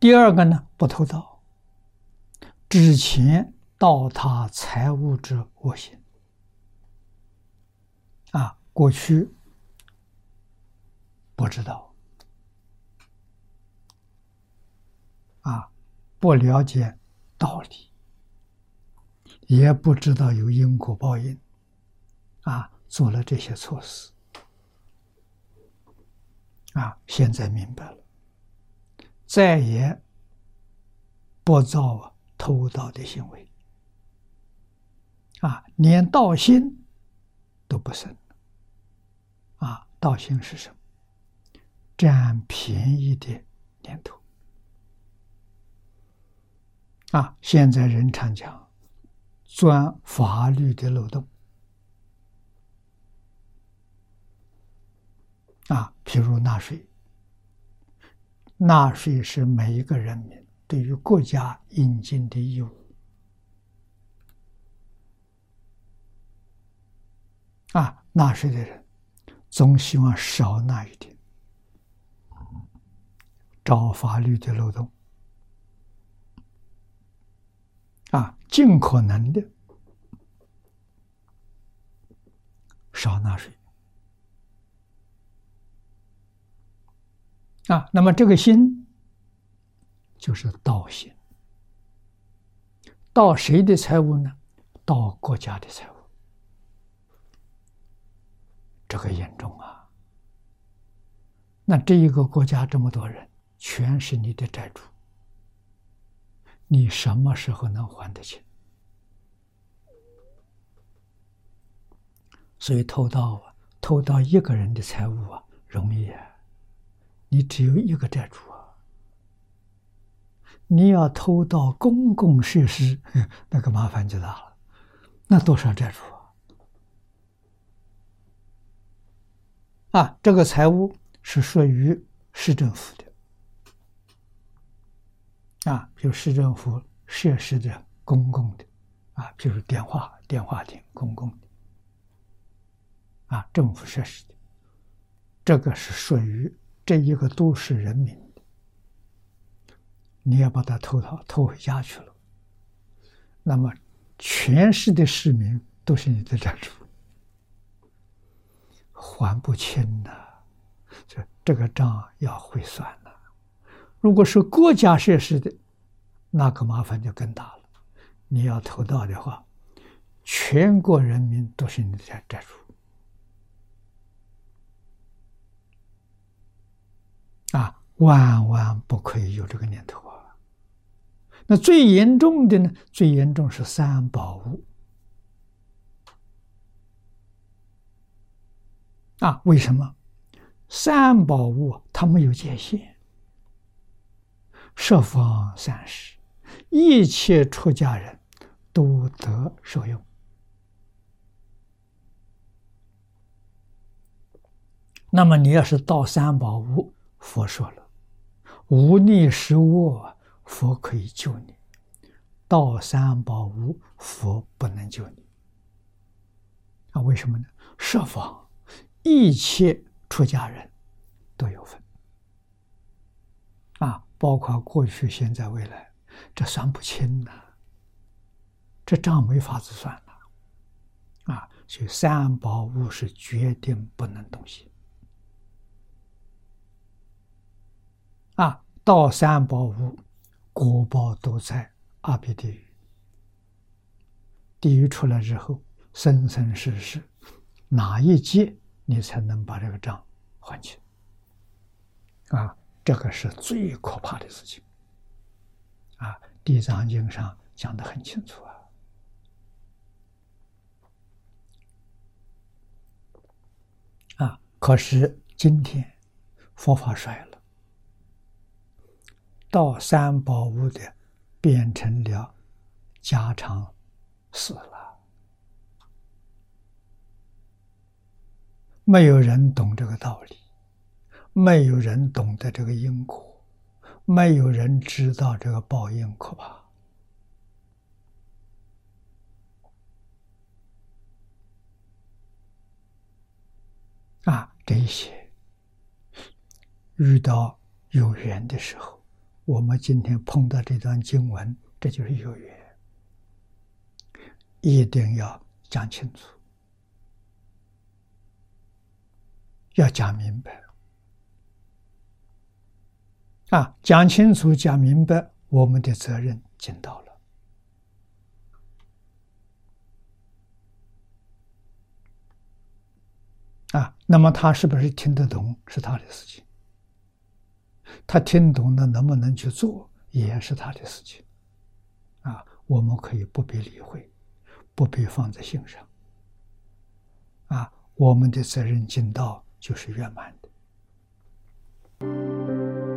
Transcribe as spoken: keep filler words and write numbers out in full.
第二个呢，不偷盗，之前盗他财物之恶行。啊，过去不知道，啊，不了解道理，也不知道有因果报应，啊，做了这些错事，啊，现在明白了，再也不造偷盗的行为，啊，连盗心都不生。啊，盗心是什么？占便宜的念头。啊，现在人常讲钻法律的漏洞。啊，譬如纳税，纳税是每一个人民对于国家应尽的义务。啊，纳税的人总希望少纳一点，找法律的漏洞，啊，尽可能的少纳税。啊，那么这个心就是盗心，盗谁的财物呢？盗国家的财物，这个严重啊！那这一个国家这么多人，全是你的债主，你什么时候能还得清？所以偷盗啊，偷盗一个人的财物啊，容易啊，你只有一个债主啊。你要偷盗公共设施，那个麻烦就大了，那多少债主啊？啊，这个财物是属于市政府的，啊，比如市政府设施的公共的，啊，比如电话、电话亭公共的，啊，政府设施的，这个是属于这一个都市人民的，你要把它偷盗偷回家去了，那么全市的市民都是你的债主，还不清呐、啊，这这个账要会算呐、啊。如果是国家设施的，那个麻烦就更大了。你要偷盗的话，全国人民都是你的债主啊，万万不可以有这个念头啊。那最严重的呢？最严重是三宝物啊。为什么？三宝物它没有界限，十方三世，一切出家人都得受用。那么你要是盗三宝物，佛说了，无逆十恶，佛可以救你；盗三宝物，佛不能救你。啊，为什么呢？十方一切出家人都有份啊，包括过去、现在、未来，这算不清呐、啊，这账没法子算了啊。所以三宝物是决定不能动心啊。盗三宝物，果报都在阿鼻地狱。地狱出来之后，生生世世，哪一劫你才能把这个账还清？啊，这个是最可怕的事情啊！《地藏经》上讲得很清楚啊。啊，可是今天佛法衰了，盗三宝物的变成了家常事了，没有人懂这个道理，没有人懂得这个因果，没有人知道这个报应可怕啊！这些遇到有缘的时候， 我们今天碰到这段经文，这就是有缘，一定要讲清楚，要讲明白。啊，讲清楚、讲明白，我们的责任尽到了。啊，那么他是不是听得懂，是他的事情。他听懂了，能不能去做，也是他的事情。啊，我们可以不必理会，不必放在心上。啊，我们的责任尽到，就是圆满的。